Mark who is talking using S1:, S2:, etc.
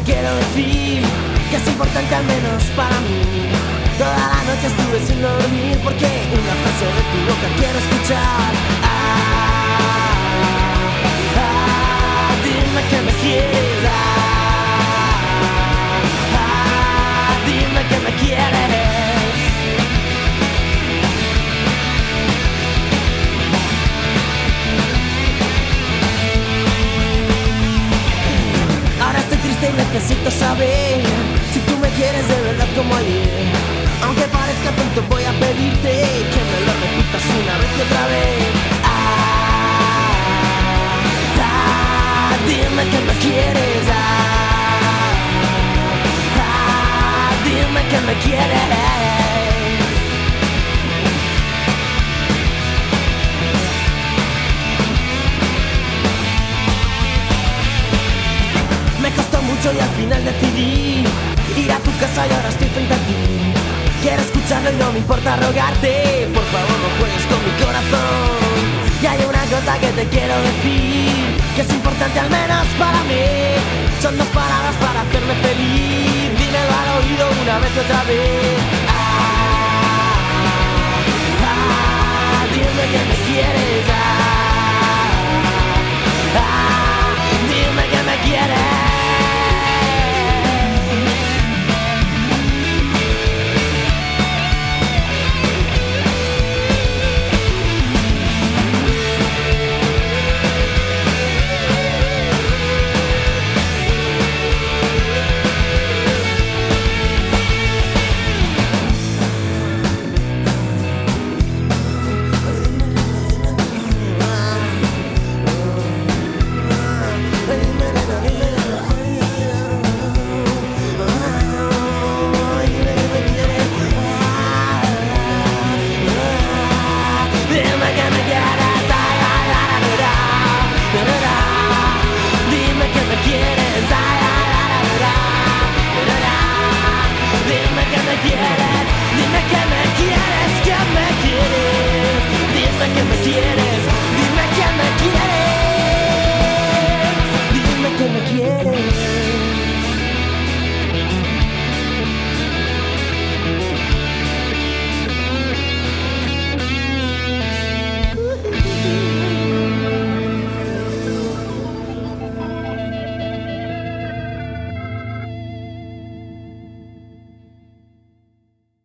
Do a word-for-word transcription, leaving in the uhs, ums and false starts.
S1: quiero decir que es importante al menos para mí. Toda la noche estuve sin dormir porque una frase de tu boca quiero escuchar. Ah, ah, dime que me quieres. Ah, ah, dime que me quieres. Ahora estoy triste y necesito saber si tú me quieres de verdad como ayer. Aunque parezca tonto voy a pedirte que me lo repitas una vez y otra vez. Ah, ah, dime que me quieres. Ah, ah, dime que me quieres. Me costó mucho y al final decidí ir a tu casa y ahora estoy frente a ti. Quiero escucharlo y no me importa rogarte. Por favor no juegues con mi corazón. Y hay una cosa que te quiero decir, que es importante al menos para mí. Son dos palabras para hacerme feliz. Dímelo al oído una vez y otra vez.